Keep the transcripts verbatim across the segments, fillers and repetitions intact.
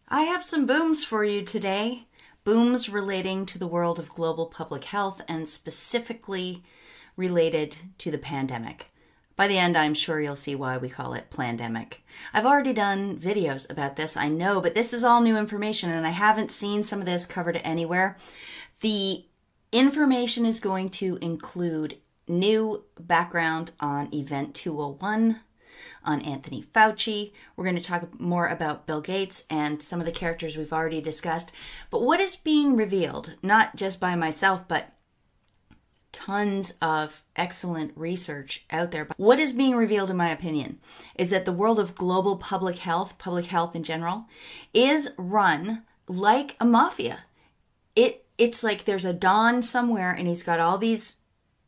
I have some booms for you today. Booms relating to the world of global public health and specifically related to the pandemic. By the end, I'm sure you'll see why we call it plandemic. I've already done videos about this, I know, but this is all new information and I haven't seen some of this covered anywhere. The information is going to include new background on Event two oh one, on Anthony Fauci. We're going to talk more about Bill Gates and some of the characters we've already discussed. But what is being revealed, not just by myself, but tons of excellent research out there. What is being revealed, in my opinion, is that the world of global public health, public health in general, is run like a mafia. It It's like there's a Don somewhere and he's got all these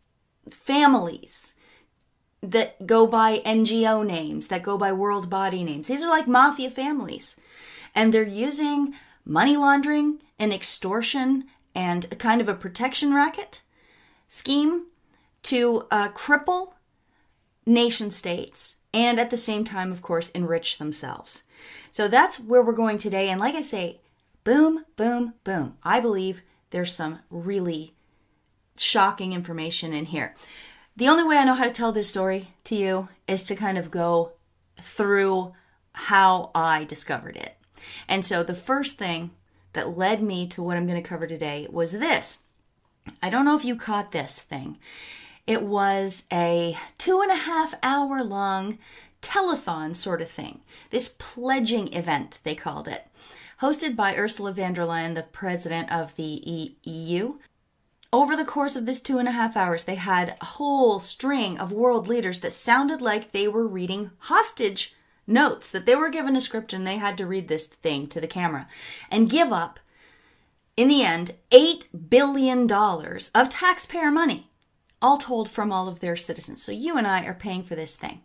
families that go by N G O names, that go by world body names. These are like mafia families. And they're using money laundering and extortion and a kind of a protection racket scheme to uh, cripple nation states and at the same time, of course, enrich themselves. So that's where we're going today. And like I say, boom, boom, boom. I believe there's some really shocking information in here. The only way I know how to tell this story to you is to kind of go through how I discovered it. And so the first thing that led me to what I'm going to cover today was this. I don't know if you caught this thing. It was a two and a half hour long telethon sort of thing. This pledging event, they called it, hosted by Ursula von der Leyen, the president of the E U. Over the course of this two and a half hours, they had a whole string of world leaders that sounded like they were reading hostage notes, that they were given a script and they had to read this thing to the camera and give up, in the end, eight billion dollars of taxpayer money, all told from all of their citizens. So you and I are paying for this thing.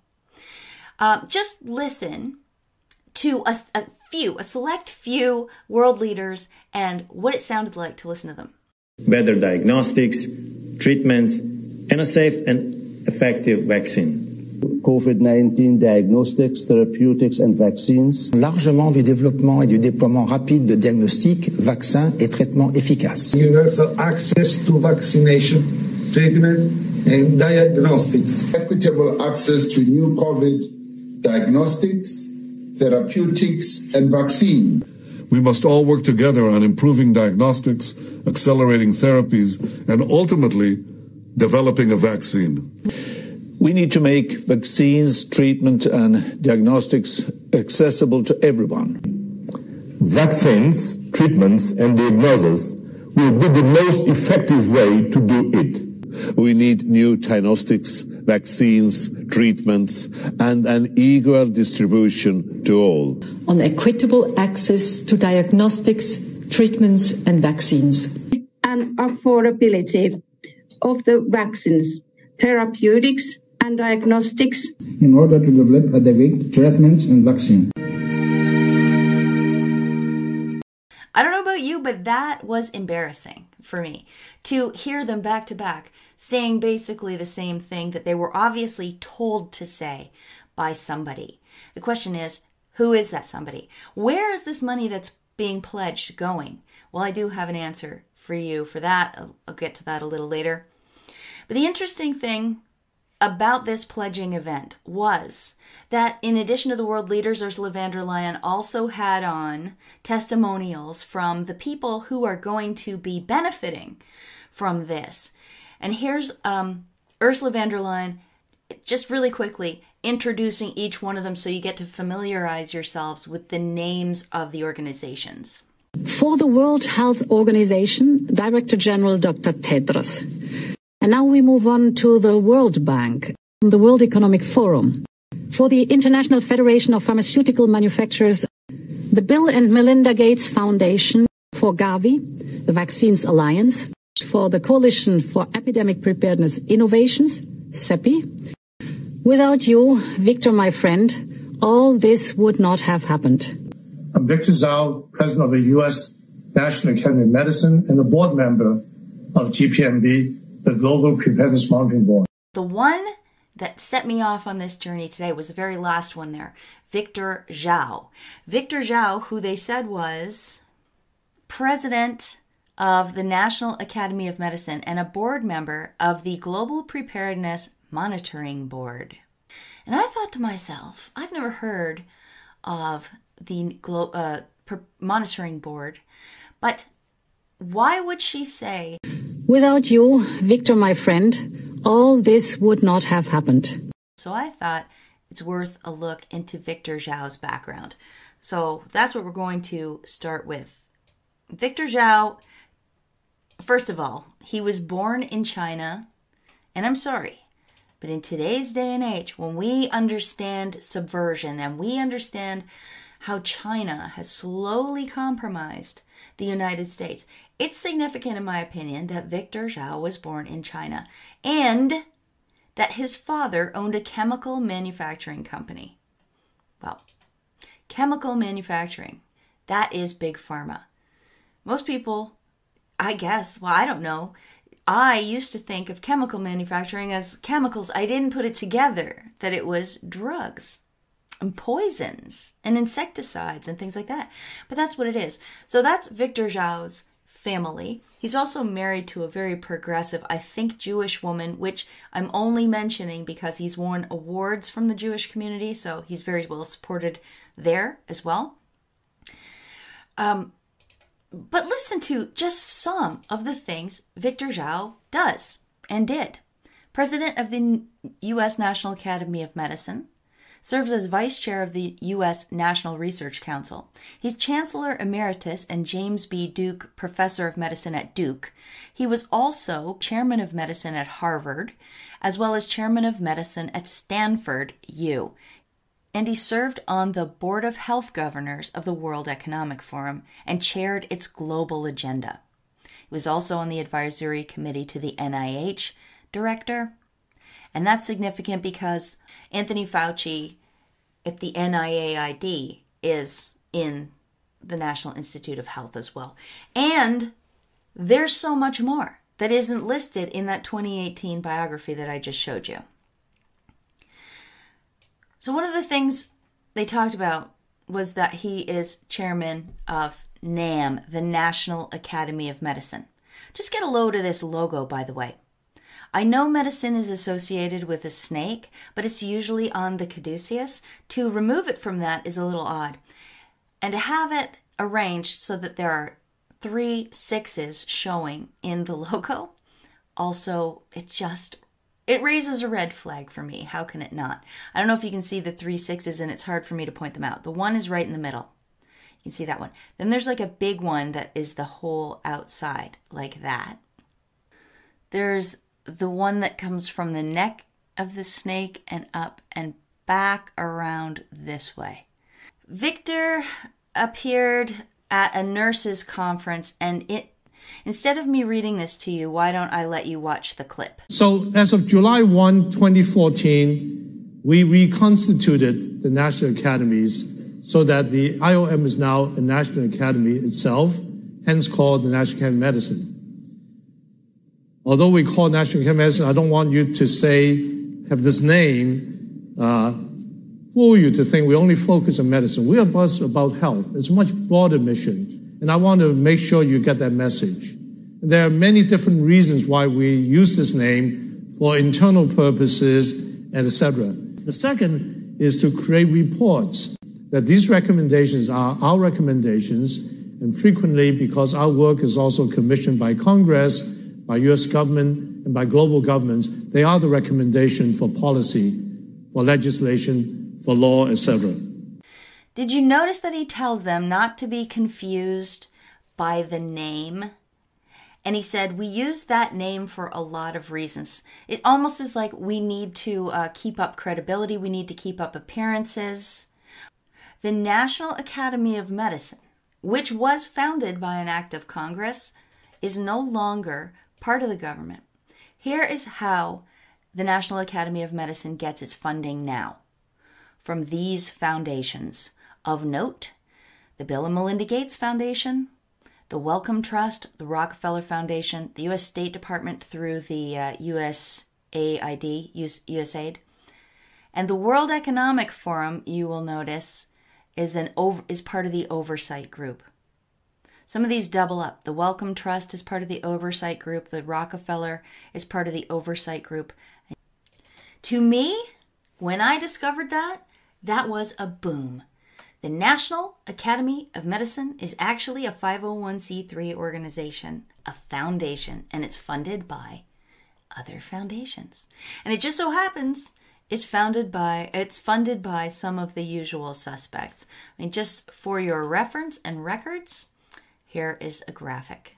Uh, just listen to a, a few, a select few world leaders and what it sounded like to listen to them. Better diagnostics, treatments, and a safe and effective vaccine. COVID nineteen diagnostics, therapeutics, and vaccines. Largement du développement et du déploiement rapide de diagnostics, vaccins et traitements efficaces. Universal access to vaccination, treatment, and diagnostics. Equitable access to new COVID diagnostics, therapeutics, and vaccine. We must all work together on improving diagnostics, accelerating therapies, and ultimately developing a vaccine. We need to make vaccines, treatment, and diagnostics accessible to everyone. Vaccines, treatments, and diagnosis will be the most effective way to do it. We need new diagnostics, vaccines, treatments, and an equal distribution to all. On equitable access to diagnostics, treatments, and vaccines. And affordability of the vaccines, therapeutics, and diagnostics. In order to develop adequate treatments and vaccine. I don't know about you, but that was embarrassing for me to hear them back to back saying basically the same thing that they were obviously told to say by somebody. The question is, who is that somebody? Where is this money that's being pledged going? Well, I do have an answer for you for that. I'll, I'll get to that a little later. But the interesting thing about this pledging event was that in addition to the world leaders, Ursula von der Leyen also had on testimonials from the people who are going to be benefiting from this. And here's um, Ursula von der Leyen, just really quickly, introducing each one of them so you get to familiarize yourselves with the names of the organizations. For the World Health Organization, Director General Doctor Tedros. And now we move on to the World Bank, the World Economic Forum. For the International Federation of Pharmaceutical Manufacturers, the Bill and Melinda Gates Foundation. For Gavi, the Vaccines Alliance. For the Coalition for Epidemic Preparedness Innovations, CEPI. Without you, Victor, my friend, all this would not have happened. I'm Victor Zhao, President of the U S National Academy of Medicine and a board member of G P M B, the Global Preparedness Monitoring Board. The one that set me off on this journey today was the very last one there. Victor Zhao. Victor Zhao, who they said was president of the National Academy of Medicine and a board member of the Global Preparedness Monitoring Board. And I thought to myself, I've never heard of the Glo- uh, Monitoring Board, but why would she say, "Without you, Victor, my friend, all this would not have happened"? So I thought it's worth a look into Victor Zhao's background. So that's what we're going to start with. Victor Zhao, first of all, he was born in China, and I'm sorry, but in today's day and age, when we understand subversion and we understand how China has slowly compromised the United States, it's significant, in my opinion, that Victor Zhao was born in China and that his father owned a chemical manufacturing company. Well, chemical manufacturing, that is big pharma. Most people, I guess, well, I don't know, I used to think of chemical manufacturing as chemicals. I didn't put it together that it was drugs and poisons and insecticides and things like that. But that's what it is. So that's Victor Zhao's family. He's also married to a very progressive, I think, Jewish woman, which I'm only mentioning because he's won awards from the Jewish community, so he's very well supported there as well. Um, but listen to just some of the things Victor Zhao does and did. President of the U S National Academy of Medicine, serves as vice chair of the U S National Research Council. He's Chancellor Emeritus and James B. Duke Professor of Medicine at Duke. He was also Chairman of Medicine at Harvard, as well as Chairman of Medicine at Stanford U. And he served on the Board of Health Governors of the World Economic Forum and chaired its global agenda. He was also on the advisory committee to the N I H director. And that's significant because Anthony Fauci at the N I A I D is in the National Institute of Health as well. And there's so much more that isn't listed in that twenty eighteen biography that I just showed you. So one of the things they talked about was that he is chairman of NAM, the National Academy of Medicine. Just get a load of this logo, by the way. I know medicine is associated with a snake, but it's usually on the caduceus. To remove it from that is a little odd. And to have it arranged so that there are three sixes showing in the logo, also, it just, it raises a red flag for me. How can it not? I don't know if you can see the three sixes, and it's hard for me to point them out. The one is right in the middle. You can see that one. Then there's like a big one that is the whole outside, like that. There's the one that comes from the neck of the snake and up and back around this way. Victor appeared at a nurses' conference, and it, instead of me reading this to you, why don't I let you watch the clip? So as of July first, twenty fourteen, we reconstituted the National Academies so that the I O M is now a National Academy itself, hence called the National Academy of Medicine. Although we call National Academy of Medicine, I don't want you to say, have this name, uh, fool you to think we only focus on medicine. We are about health. It's a much broader mission. And I want to make sure you get that message. There are many different reasons why we use this name for internal purposes, and et cetera. The second is to create reports that these recommendations are our recommendations, and frequently, because our work is also commissioned by Congress, by U S government, and by global governments, they are the recommendation for policy, for legislation, for law, et cetera. Did you notice that he tells them not to be confused by the name? And he said, we use that name for a lot of reasons. It almost is like we need to uh, keep up credibility. We need to keep up appearances. The National Academy of Medicine, which was founded by an act of Congress, is no longer part of the government. Here is how the National Academy of Medicine gets its funding now. From these foundations. Of note, the Bill and Melinda Gates Foundation, the Wellcome Trust, the Rockefeller Foundation, the U S State Department through the uh, U S A I D, U S A I D, And the World Economic Forum, you will notice, is an over, is part of the oversight group. Some of these double up. The Wellcome Trust is part of the oversight group. The Rockefeller is part of the oversight group. To me, when I discovered that, that was a boom. The National Academy of Medicine is actually a five oh one c three organization, a foundation, and it's funded by other foundations. And it just so happens it's founded by, it's funded by some of the usual suspects. I mean, just for your reference and records, here is a graphic.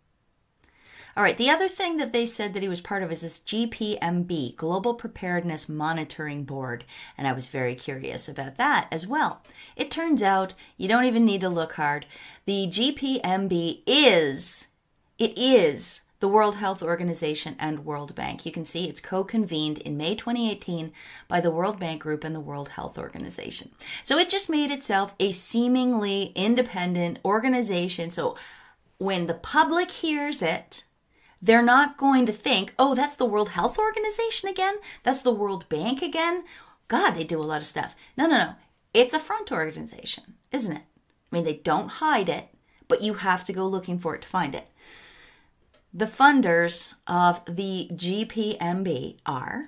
All right, the other thing that they said that he was part of is this G P M B, Global Preparedness Monitoring Board, and I was very curious about that as well. It turns out you don't even need to look hard. The G P M B is, it is the World Health Organization and World Bank. You can see it's co-convened in May twenty eighteen by the World Bank Group and the World Health Organization. So it just made itself a seemingly independent organization. So when the public hears it, they're not going to think, oh, that's the World Health Organization again? That's the World Bank again? God, they do a lot of stuff. No, no, no. It's a front organization, isn't it? I mean, they don't hide it, but you have to go looking for it to find it. The funders of the G P M B are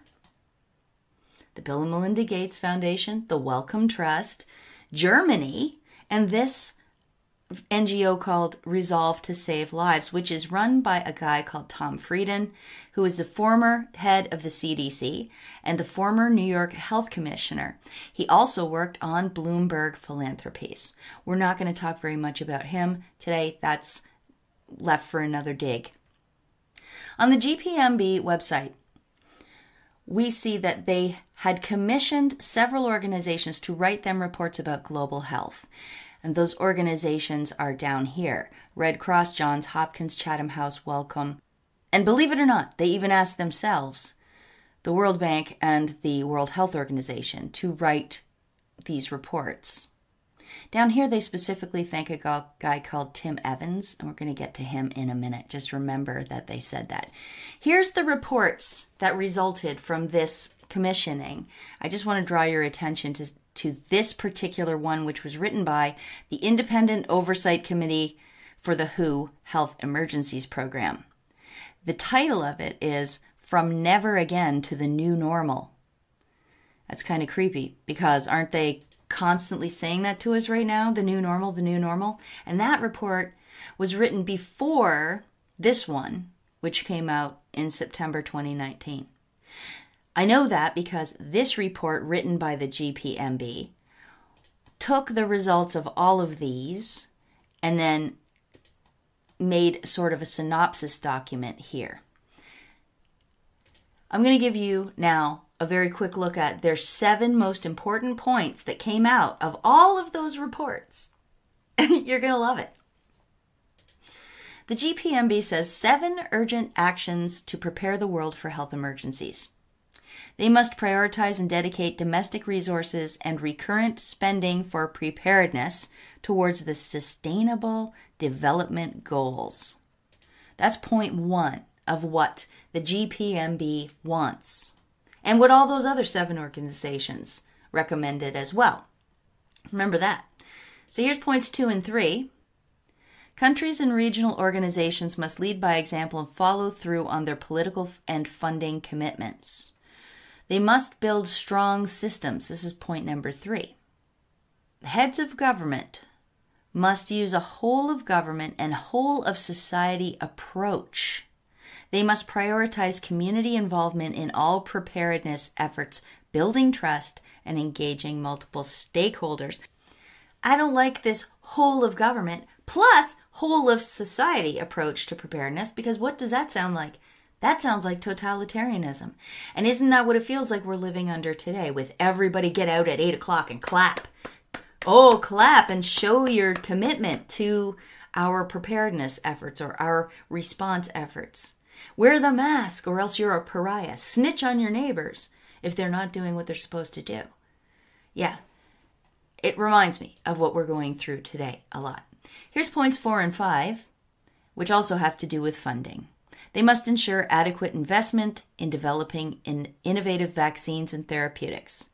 the Bill and Melinda Gates Foundation, the Wellcome Trust, Germany, and this N G O called Resolve to Save Lives, which is run by a guy called Tom Frieden, who is the former head of the C D C and the former New York Health Commissioner. He also worked on Bloomberg Philanthropies. We're not going to talk very much about him today. That's left for another dig. On the G P M B website, we see that they had commissioned several organizations to write them reports about global health. And those organizations are down here. Red Cross, Johns Hopkins, Chatham House, Wellcome. And believe it or not, they even asked themselves, the World Bank and the World Health Organization, to write these reports. Down here, they specifically thank a guy called Tim Evans, and we're going to get to him in a minute. Just remember that they said that. Here's the reports that resulted from this commissioning. I just want to draw your attention to, to this particular one, which was written by the Independent Oversight Committee for the W H O Health Emergencies Program. The title of it is From Never Again to the New Normal. That's kind of creepy, because aren't they constantly saying that to us right now? The new normal, the new normal. And that report was written before this one, which came out in September twenty nineteen. I know that because this report, written by the G P M B, took the results of all of these and then made sort of a synopsis document here. I'm going to give you now a very quick look at their seven most important points that came out of all of those reports. You're going to love it. The G P M B says seven urgent actions to prepare the world for health emergencies. They must prioritize and dedicate domestic resources and recurrent spending for preparedness towards the Sustainable Development Goals. That's point one of what the G P M B wants, and what all those other seven organizations recommended as well. Remember that. So here's points two and three. Countries and regional organizations must lead by example and follow through on their political and funding commitments. They must build strong systems. This is point number three. The heads of government must use a whole of government and whole of society approach. They must prioritize community involvement in all preparedness efforts, building trust and engaging multiple stakeholders. I don't like this whole of government plus whole of society approach to preparedness, because what does that sound like? That sounds like totalitarianism. And isn't that what it feels like we're living under today, with everybody get out at eight o'clock and clap? Oh, clap and show your commitment to our preparedness efforts or our response efforts. Wear the mask or else you're a pariah. Snitch on your neighbors if they're not doing what they're supposed to do. Yeah, it reminds me of what we're going through today a lot. Here's points four and five, which also have to do with funding. They must ensure adequate investment in developing in innovative vaccines and therapeutics.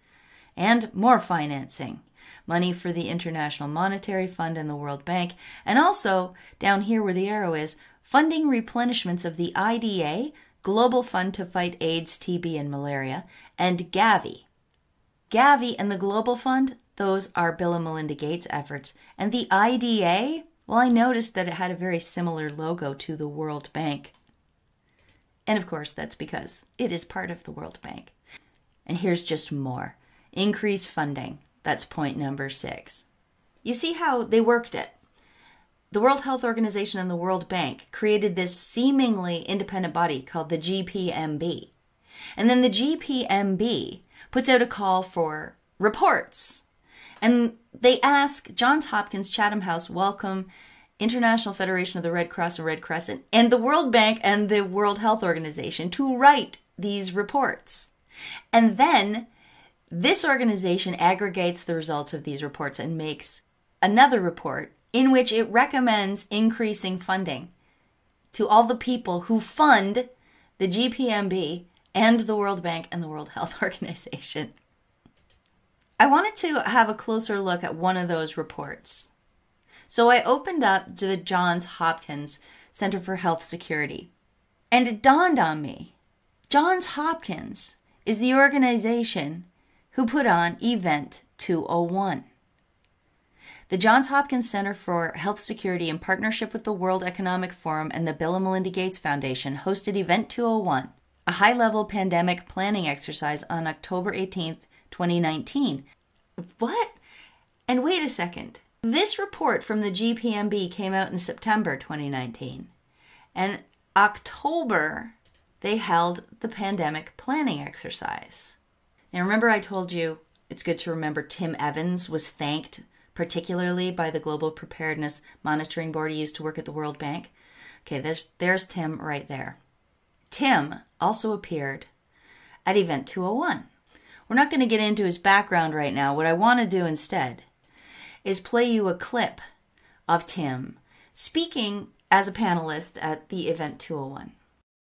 and more financing. Money for the International Monetary Fund and the World Bank, and also, down here where the arrow is, funding replenishments of the I D A, Global Fund to Fight AIDS, T B, and Malaria, and Gavi. Gavi and the Global Fund, those are Bill and Melinda Gates efforts. And the I D A, well, I noticed that it had a very similar logo to the World Bank. And of course, that's because it is part of the World Bank. And here's just more. Increase funding. That's point number six. You see how they worked it. The World Health Organization and the World Bank created this seemingly independent body called the G P M B. And then the G P M B puts out a call for reports. And they ask Johns Hopkins, Chatham House, Wellcome, International Federation of the Red Cross and Red Crescent, and the World Bank and the World Health Organization to write these reports. And then this organization aggregates the results of these reports and makes another report in which it recommends increasing funding to all the people who fund the G P M B and the World Bank and the World Health Organization. I wanted to have a closer look at one of those reports. So I opened up to the Johns Hopkins Center for Health Security, and it dawned on me, Johns Hopkins is the organization who put on Event two oh one. The Johns Hopkins Center for Health Security, in partnership with the World Economic Forum and the Bill and Melinda Gates Foundation, hosted Event two oh one, a high-level pandemic planning exercise on October eighteenth, twenty nineteen. What? And wait a second. This report from the G P M B came out in September twenty nineteen. And October, they held the pandemic planning exercise. Now, remember I told you it's good to remember Tim Evans was thanked particularly by the Global Preparedness Monitoring Board he used to work at the World Bank? Okay, there's, there's Tim right there. Tim also appeared at Event two oh one. We're not going to get into his background right now. What I want to do instead is play you a clip of Tim speaking as a panelist at the Event two oh one.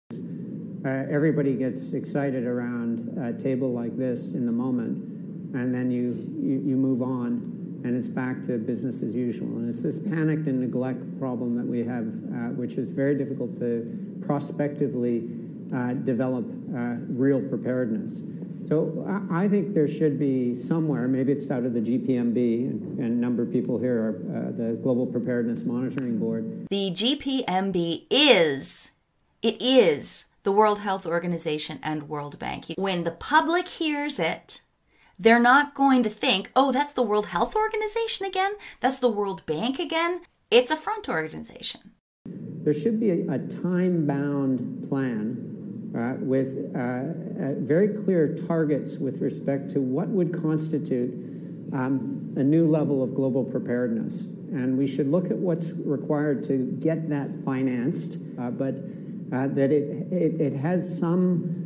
Uh, everybody gets excited around a table like this in the moment, and then you, you, you move on, and it's back to business as usual. And it's this panicked and neglect problem that we have, uh, which is very difficult to prospectively uh, develop uh, real preparedness. So I think there should be somewhere, maybe it's out of the G P M B, and a number of people here are uh, the Global Preparedness Monitoring Board. The G P M B is, it is the World Health Organization and World Bank. When the public hears it, they're not going to think, oh, that's the World Health Organization again? That's the World Bank again? It's a front organization. There should be a, a time-bound plan Uh, with uh, uh, very clear targets with respect to what would constitute um, a new level of global preparedness. And we should look at what's required to get that financed, uh, but uh, that it, it, it has some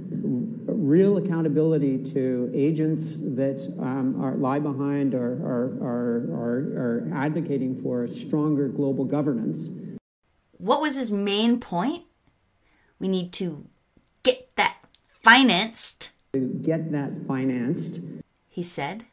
real accountability to agents that um, are, lie behind or are, are, are, are advocating for stronger global governance. What was his main point? We need to get that financed. To get that financed, he said.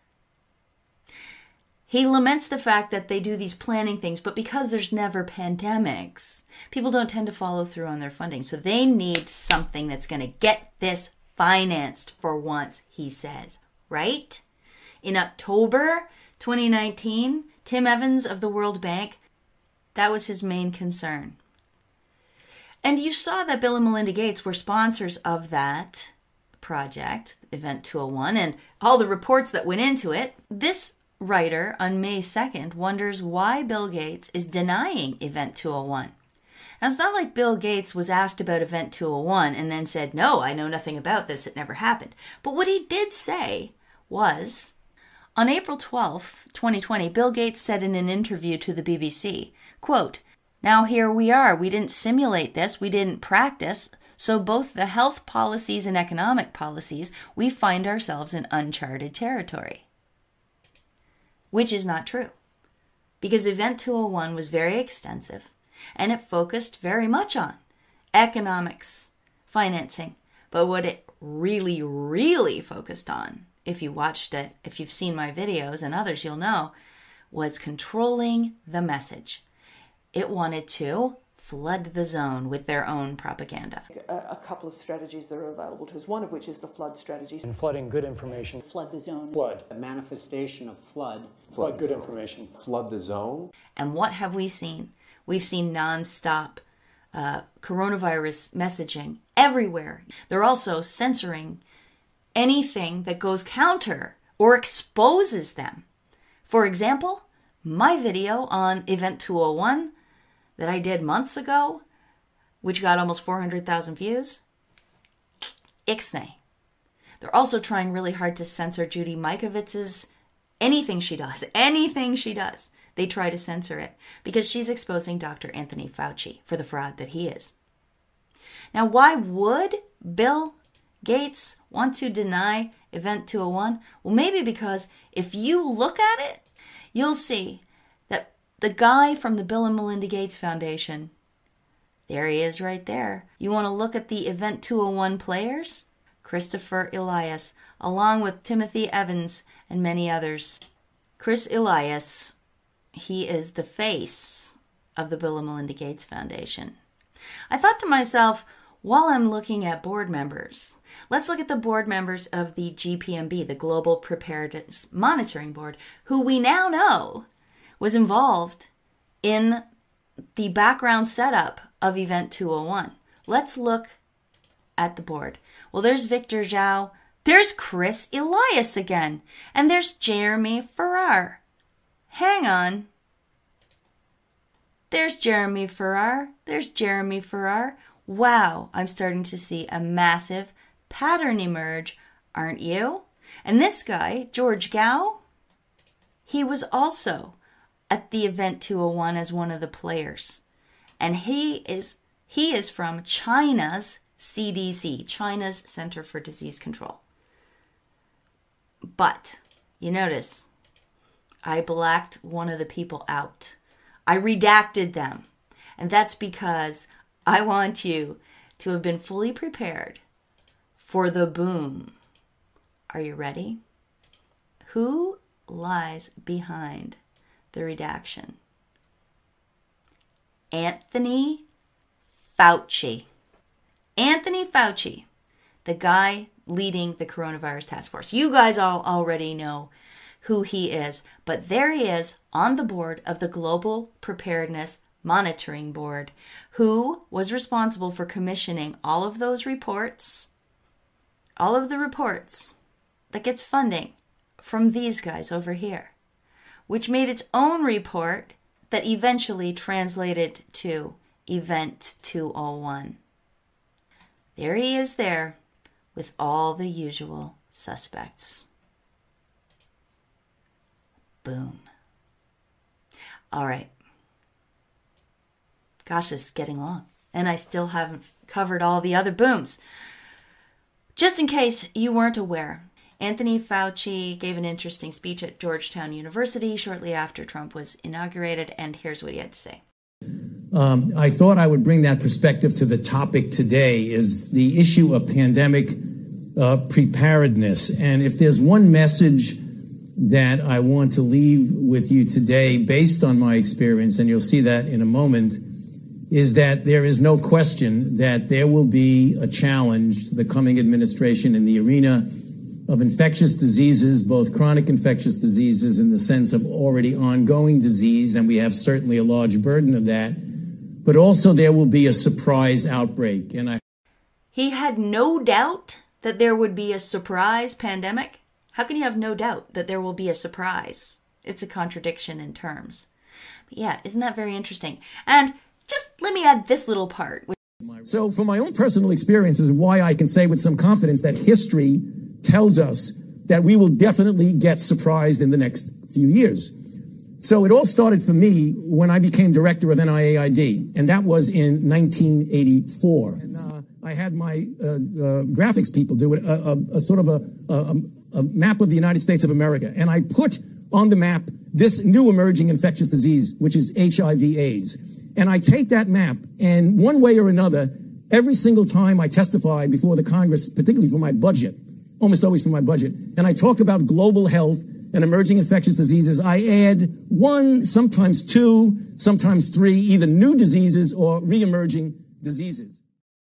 He laments the fact that they do these planning things, but because there's never pandemics, people don't tend to follow through on their funding. So they need something that's going to get this financed for once, he says, right? In October twenty nineteen, Tim Evans of the World Bank, that was his main concern. And you saw that Bill and Melinda Gates were sponsors of that project, Event two oh one, and all the reports that went into it. This writer on May second wonders why Bill Gates is denying Event two oh one. Now, it's not like Bill Gates was asked about Event two oh one and then said, no, I know nothing about this, it never happened. But what he did say was, on April twelfth, twenty twenty, Bill Gates said in an interview to the B B C, quote, "Now here we are. We didn't simulate this. We didn't practice. So both the health policies and economic policies, we find ourselves in uncharted territory." Which is not true. Because Event two oh one was very extensive and it focused very much on economics, financing. But what it really, really focused on if you watched it, if you've seen my videos and others, you'll know, was controlling the message. It wanted to flood the zone with their own propaganda. A, a couple of strategies that are available to us, one of which is the flood strategy. And flooding good information. Flood the zone. Flood. A manifestation of flood. Flood, flood good zone. Information. Flood the zone. And what have we seen? We've seen nonstop uh, coronavirus messaging everywhere. They're also censoring anything that goes counter or exposes them. For example, my video on Event two oh one that I did months ago, which got almost four hundred thousand views, ixnay. They're also trying really hard to censor Judy Mikovits's anything she does, anything she does. They try to censor it because she's exposing Doctor Anthony Fauci for the fraud that he is. Now, why would Bill Gates want to deny Event two oh one? Well, maybe because if you look at it, you'll see that the guy from the Bill and Melinda Gates Foundation, there he is right there. You want to look at the Event two oh one players? Christopher Elias, along with Timothy Evans and many others. Chris Elias, he is the face of the Bill and Melinda Gates Foundation. I thought to myself, while I'm looking at board members, let's look at the board members of the G P M B, the Global Preparedness Monitoring Board, who we now know was involved in the background setup of Event two oh one. Let's look at the board. Well, there's Victor Zhao, there's Chris Elias again, and there's Jeremy Farrar. Hang on. There's Jeremy Farrar, there's Jeremy Farrar. Wow, I'm starting to see a massive pattern emerge, aren't you? And this guy, George Gao, he was also at the Event two oh one as one of the players. And he is he is from China's C D C, China's Center for Disease Control. But you notice, I blacked one of the people out. I redacted them. And that's because I want you to have been fully prepared for the boom. Are you ready? Who lies behind the redaction? Anthony Fauci. Anthony Fauci, the guy leading the coronavirus task force. You guys all already know who he is, but there he is on the board of the Global Preparedness Monitoring Board, who was responsible for commissioning all of those reports, all of the reports that gets funding from these guys over here, which made its own report that eventually translated to Event two oh one. There he is there with all the usual suspects. Boom. All right. Gosh, this is getting long. And I still haven't covered all the other booms. Just in case you weren't aware, Anthony Fauci gave an interesting speech at Georgetown University shortly after Trump was inaugurated, and here's what he had to say. Um, I thought I would bring that perspective to the topic today, is the issue of pandemic uh, preparedness. And if there's one message that I want to leave with you today, based on my experience, and you'll see that in a moment, is that there is no question that there will be a challenge to the coming administration in the arena of infectious diseases, both chronic infectious diseases in the sense of already ongoing disease, and we have certainly a large burden of that, but also there will be a surprise outbreak. And I He had no doubt that there would be a surprise pandemic. How can you have no doubt that there will be a surprise? It's a contradiction in terms. But yeah, isn't that very interesting? And just let me add this little part. So from my own personal experiences, why I can say with some confidence that history tells us that we will definitely get surprised in the next few years. So it all started for me when I became director of N I A I D, and that was in nineteen eighty-four. And uh, I had my uh, uh, graphics people do it, a, a, a sort of a, a, a map of the United States of America, and I put on the map this new emerging infectious disease, which is H I V AIDS. And I take that map, and one way or another, every single time I testify before the Congress, particularly for my budget, almost always for my budget, and I talk about global health and emerging infectious diseases, I add one, sometimes two, sometimes three, either new diseases or re-emerging diseases.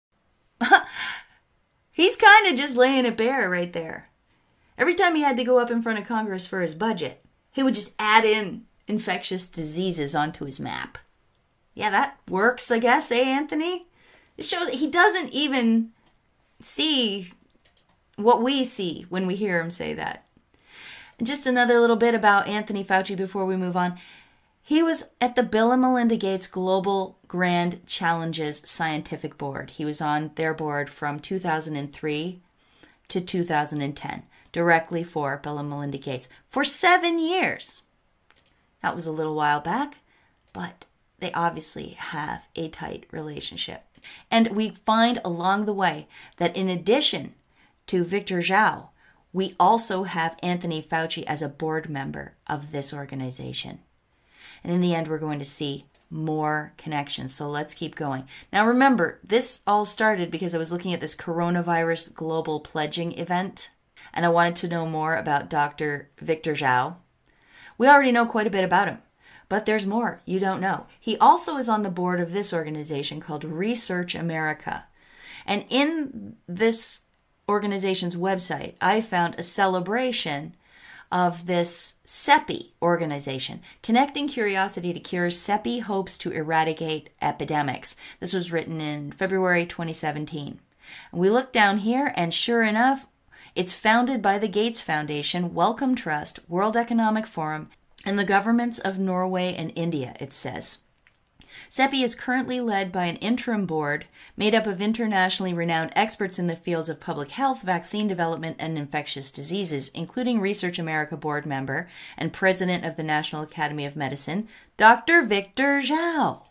He's kind of just laying it bare right there. Every time he had to go up in front of Congress for his budget, he would just add in infectious diseases onto his map. Yeah, that works, I guess, eh, Anthony? It shows that he doesn't even see what we see when we hear him say that. And just another little bit about Anthony Fauci before we move on. He was at the Bill and Melinda Gates Global Grand Challenges Scientific Board. He was on their board from two thousand three to two thousand ten, directly for Bill and Melinda Gates, for seven years. That was a little while back, but they obviously have a tight relationship. And we find along the way that in addition to Victor Zhao, we also have Anthony Fauci as a board member of this organization. And in the end, we're going to see more connections. So let's keep going. Now remember, this all started because I was looking at this coronavirus global pledging event, and I wanted to know more about Doctor Victor Zhao. We already know quite a bit about him, but there's more you don't know. He also is on the board of this organization called Research America. And in this organization's website, I found a celebration of this CEPI organization, Connecting Curiosity to Cures. CEPI hopes to eradicate epidemics. This was written in February twenty seventeen. And we look down here, and sure enough, it's founded by the Gates Foundation, Wellcome Trust, World Economic Forum, and the governments of Norway and India, it says. CEPI is currently led by an interim board made up of internationally renowned experts in the fields of public health, vaccine development, and infectious diseases, including Research America board member and president of the National Academy of Medicine, Doctor Victor Zhao.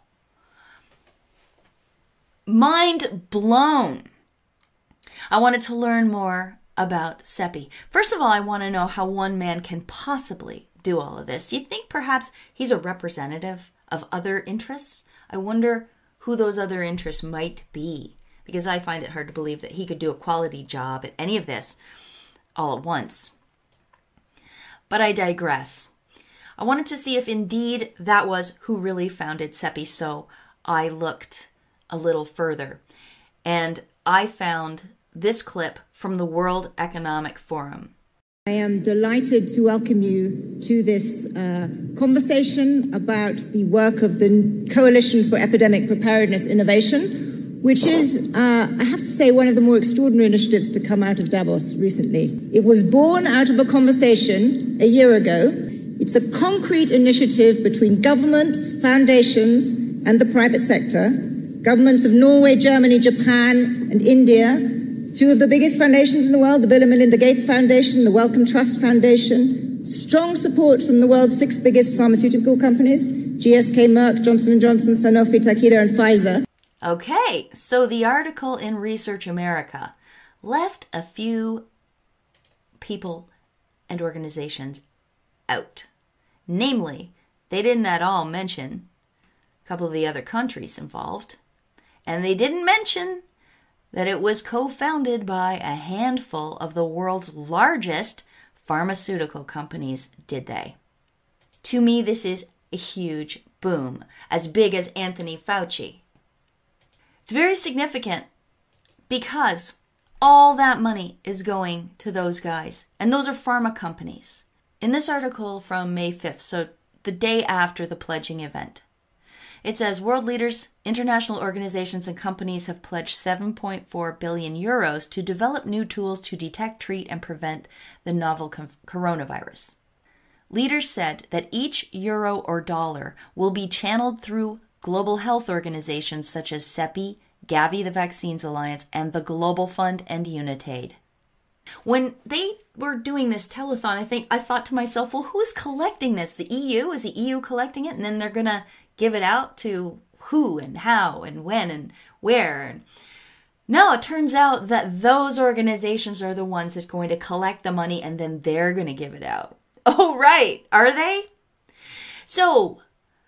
Mind blown. I wanted to learn more about CEPI. First of all, I want to know how one man can possibly do all of this. Do you think perhaps he's a representative of other interests? I wonder who those other interests might be, because I find it hard to believe that he could do a quality job at any of this all at once. But I digress. I wanted to see if indeed that was who really founded CEPI, so I looked a little further, and I found this clip from the World Economic Forum. I am delighted to welcome you to this uh, conversation about the work of the Coalition for Epidemic Preparedness Innovation, which is, uh, I have to say, one of the more extraordinary initiatives to come out of Davos recently. It was born out of a conversation a year ago. It's a concrete initiative between governments, foundations, and the private sector. Governments of Norway, Germany, Japan, and India. Two of the biggest foundations in the world, the Bill and Melinda Gates Foundation, the Wellcome Trust Foundation. Strong support from the world's six biggest pharmaceutical companies, G S K, Merck, Johnson and Johnson, Sanofi, Takeda, and Pfizer. Okay, so the article in Research America left a few people and organizations out. Namely, they didn't at all mention a couple of the other countries involved, and they didn't mention that it was co-founded by a handful of the world's largest pharmaceutical companies, did they? To me, this is a huge boom, as big as Anthony Fauci. It's very significant because all that money is going to those guys, and those are pharma companies. In this article from May fifth, so the day after the pledging event, it says world leaders, international organizations, and companies have pledged seven point four billion euros to develop new tools to detect, treat, and prevent the novel coronavirus. Leaders said that each euro or dollar will be channeled through global health organizations such as CEPI, Gavi, the Vaccines Alliance, and the Global Fund and Unitaid. When they were doing this telethon, I think I thought to myself, well, who is collecting this? The E U? Is the E U collecting it? And then they're going to give it out to who and how and when and where. No, it turns out that those organizations are the ones that's going to collect the money, and then they're going to give it out. Oh, right. Are they? So,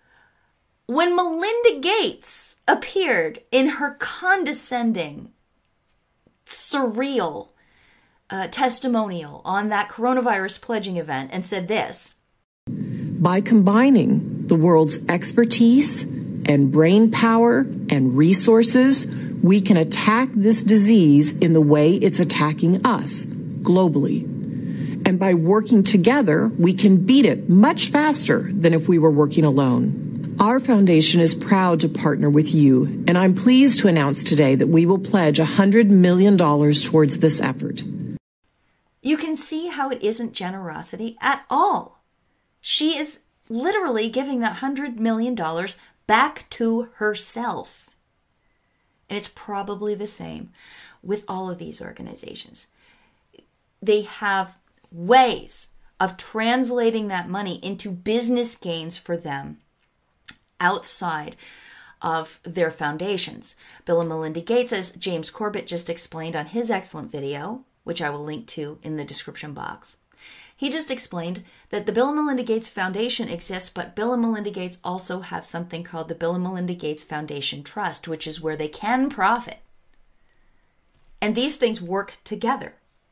when Melinda Gates appeared in her condescending, surreal uh, testimonial on that coronavirus pledging event and said this. By combining the world's expertise and brain power and resources, we can attack this disease in the way it's attacking us globally. And by working together, we can beat it much faster than if we were working alone. Our foundation is proud to partner with you, and I'm pleased to announce today that we will pledge one hundred million dollars towards this effort. You can see how it isn't generosity at all. She is literally giving that one hundred million dollars back to herself. And it's probably the same with all of these organizations. They have ways of translating that money into business gains for them outside of their foundations. Bill and Melinda Gates, as James Corbett just explained on his excellent video, which I will link to in the description box. He just explained that the Bill and Melinda Gates Foundation exists, but Bill and Melinda Gates also have something called the Bill and Melinda Gates Foundation Trust, which is where they can profit. And these things work together.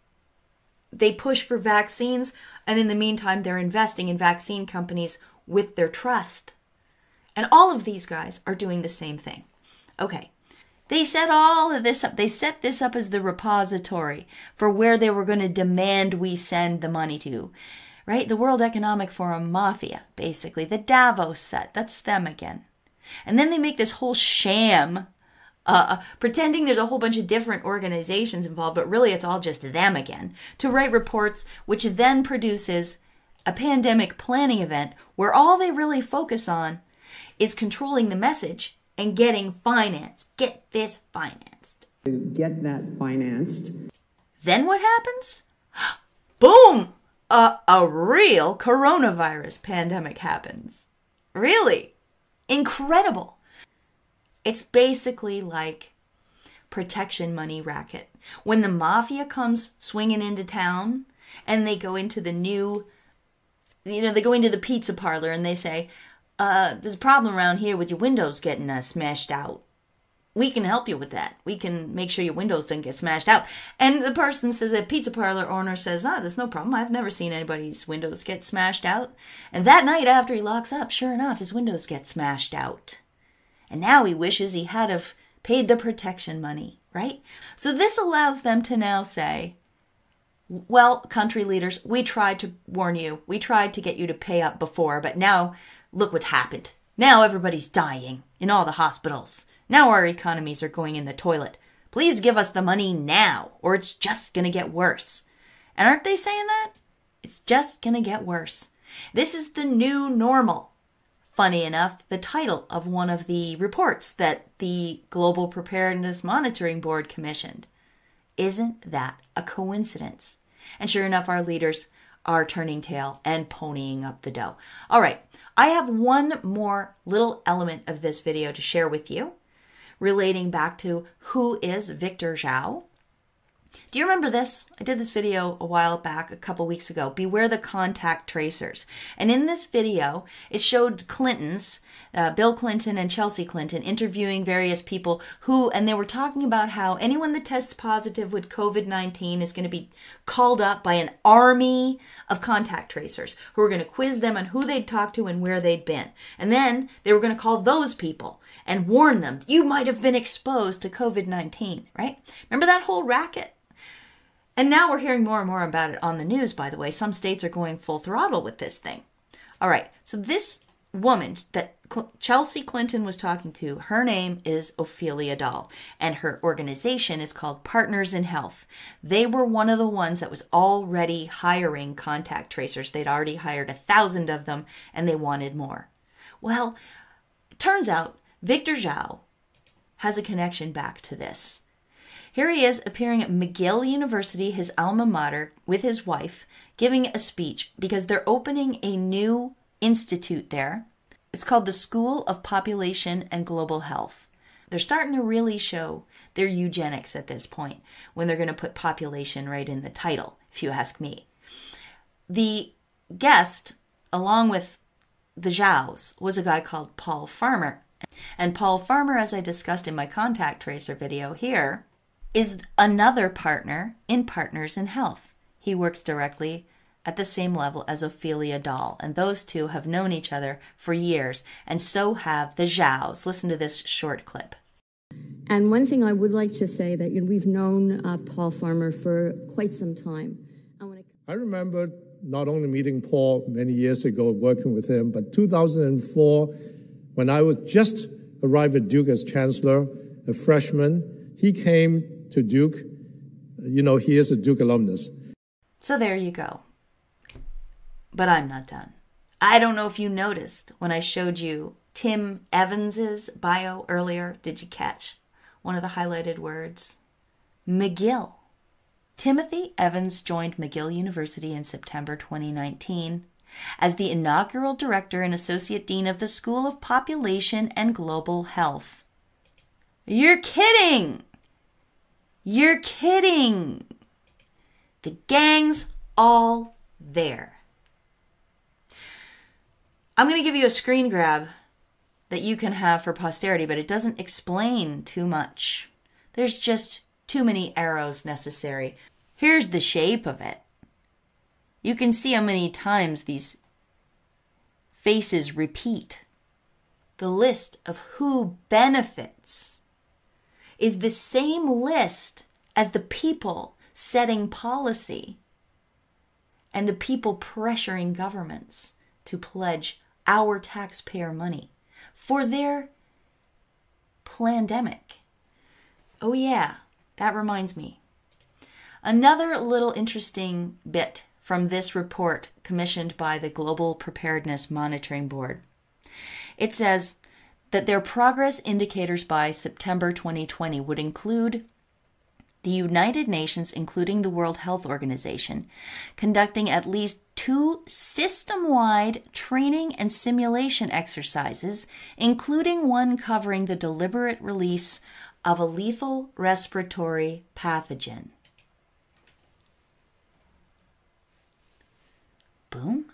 They push for vaccines, and in the meantime, they're investing in vaccine companies with their trust. And all of these guys are doing the same thing. Okay. They set all of this up. They set this up as the repository for where they were going to demand we send the money to, right? The World Economic Forum mafia, basically. The Davos set. That's them again. And then they make this whole sham, uh, pretending there's a whole bunch of different organizations involved, but really it's all just them again, to write reports, which then produces a pandemic planning event where all they really focus on is controlling the message and getting finance. Get this financed. To get that financed. Then what happens? Boom! Uh, a real coronavirus pandemic happens. Really? Incredible. It's basically like protection money racket. When the mafia comes swinging into town and they go into the new, you know, they go into the pizza parlor and they say, Uh, there's a problem around here with your windows getting uh, smashed out. We can help you with that. We can make sure your windows don't get smashed out. And the person says, the pizza parlor owner says, ah, there's no problem. I've never seen anybody's windows get smashed out. And that night after he locks up, sure enough, his windows get smashed out. And now he wishes he had have paid the protection money, right? So this allows them to now say, well, country leaders, we tried to warn you. We tried to get you to pay up before, but now look what happened. Now everybody's dying in all the hospitals. Now our economies are going in the toilet. Please give us the money now, or it's just going to get worse. And aren't they saying that? It's just going to get worse. This is the new normal. Funny enough, the title of one of the reports that the Global Preparedness Monitoring Board commissioned. Isn't that a coincidence? And sure enough, our leaders are turning tail and ponying up the dough. All right, I have one more little element of this video to share with you relating back to who is Victor Zhao. Do you remember this? I did this video a while back, a couple weeks ago. Beware the contact tracers. And in this video, it showed Clintons, uh, Bill Clinton and Chelsea Clinton, interviewing various people who, and they were talking about how anyone that tests positive with COVID nineteen is going to be called up by an army of contact tracers who are going to quiz them on who they'd talked to and where they'd been. And then they were going to call those people and warn them, you might have been exposed to COVID nineteen, right? Remember that whole racket? And now we're hearing more and more about it on the news, by the way. Some states are going full throttle with this thing. All right, so this woman that Chelsea Clinton was talking to, her name is Ophelia Dahl, and her organization is called Partners in Health. They were one of the ones that was already hiring contact tracers. They'd already hired a thousand of them, and they wanted more. Well, it turns out Victor Zhao has a connection back to this. Here he is appearing at McGill University, his alma mater, with his wife, giving a speech because they're opening a new institute there. It's called the School of Population and Global Health. They're starting to really show their eugenics at this point when they're going to put population right in the title, if you ask me. The guest, along with the Zhaos, was a guy called Paul Farmer. And Paul Farmer, as I discussed in my contact tracer video here, is another partner in Partners in Health. He works directly at the same level as Ophelia Dahl, and those two have known each other for years, and so have the Zhaos. Listen to this short clip. And one thing I would like to say that you know, we've known uh, Paul Farmer for quite some time. And when it... I remember not only meeting Paul many years ago, working with him, but two thousand four, when I was just arrived at Duke as chancellor, a freshman, he came to Duke. You know, he is a Duke alumnus. So there you go. But I'm not done. I don't know if you noticed when I showed you Tim Evans's bio earlier. Did you catch one of the highlighted words? McGill. Timothy Evans joined McGill University in September twenty nineteen as the inaugural director and associate dean of the School of Population and Global Health. You're kidding! You're kidding! The gang's all there. I'm going to give you a screen grab that you can have for posterity, but it doesn't explain too much. There's just too many arrows necessary. Here's the shape of it. You can see how many times these faces repeat. The list of who benefits is the same list as the people setting policy and the people pressuring governments to pledge our taxpayer money for their plandemic. Oh yeah, that reminds me. Another little interesting bit from this report commissioned by the Global Preparedness Monitoring Board. It says that their progress indicators by September twenty twenty would include the United Nations, including the World Health Organization, conducting at least two system-wide training and simulation exercises, including one covering the deliberate release of a lethal respiratory pathogen. Boom?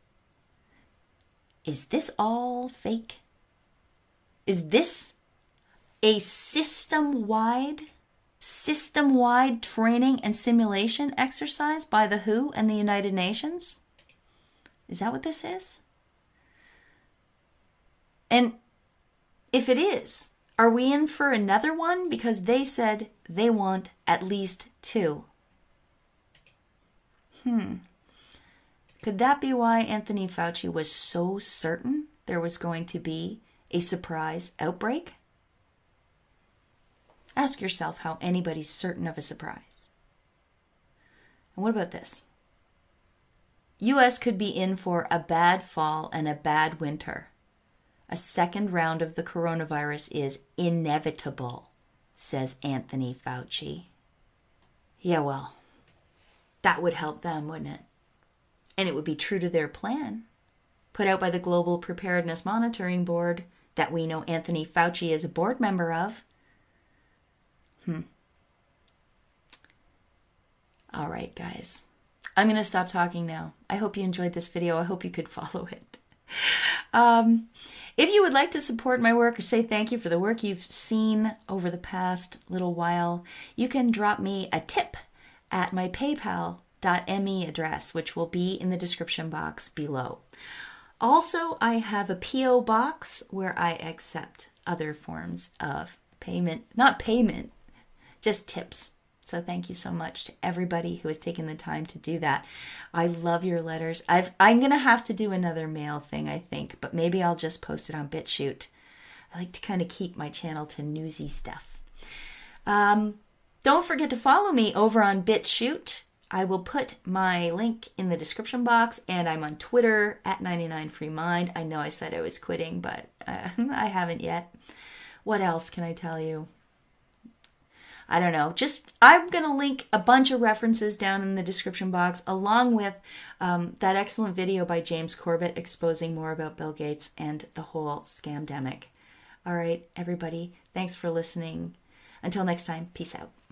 Is this all fake? Is this a system-wide, system-wide training and simulation exercise by the W H O and the United Nations? Is that what this is? And if it is, are we in for another one? Because they said they want at least two. Hmm. Could that be why Anthony Fauci was so certain there was going to be a surprise outbreak? Ask yourself how anybody's certain of a surprise. And what about this? U S could be in for a bad fall and a bad winter. A second round of the coronavirus is inevitable, says Anthony Fauci. Yeah, well, that would help them, wouldn't it? And it would be true to their plan, put out by the Global Preparedness Monitoring Board that we know Anthony Fauci is a board member of. Hmm. All right, guys. I'm going to stop talking now. I hope you enjoyed this video. I hope you could follow it. Um, if you would like to support my work or say thank you for the work you've seen over the past little while, you can drop me a tip at my paypal dot me address, which will be in the description box below. Also, I have a P O box where I accept other forms of payment, not payment, just tips. So thank you so much to everybody who has taken the time to do that. I love your letters. I've, I'm going to have to do another mail thing, I think, but maybe I'll just post it on BitChute. I like to kind of keep my channel to newsy stuff. Um, don't forget to follow me over on BitChute. I will put my link in the description box, and I'm on Twitter at ninety-nine free mind. I know I said I was quitting, but uh, I haven't yet. What else can I tell you? I don't know. Just, I'm going to link a bunch of references down in the description box, along with um, that excellent video by James Corbett exposing more about Bill Gates and the whole scamdemic. All right, everybody, thanks for listening. Until next time, peace out.